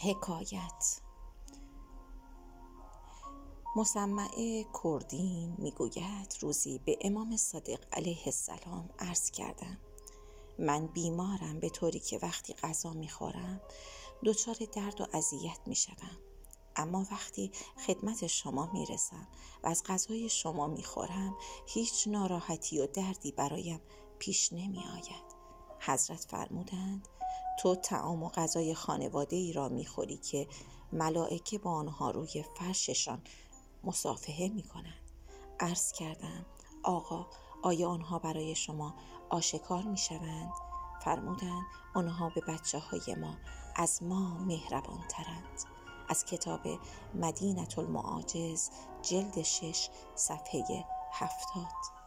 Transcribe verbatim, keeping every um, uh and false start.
حکایت. مسمع کردین میگوید روزی به امام صادق علیه السلام عرض کردم: من بیمارم، به طوری که وقتی غذا میخورم دچار درد و اذیت میشوم، اما وقتی خدمت شما میرسم و از غذای شما میخورم هیچ ناراحتی و دردی برایم پیش نمیآید. حضرت فرمودند: تو طعام و غذای خانواده ای را میخوری که ملائکه با آنها روی فرششان مصافحه میکنند. عرض کردم: آقا، آیا آنها برای شما آشکار میشوند؟ فرمودند: آنها به بچه های ما از ما مهربان ترند. از کتاب مدینة المعاجز، جلد شش، صفحه هفتاد.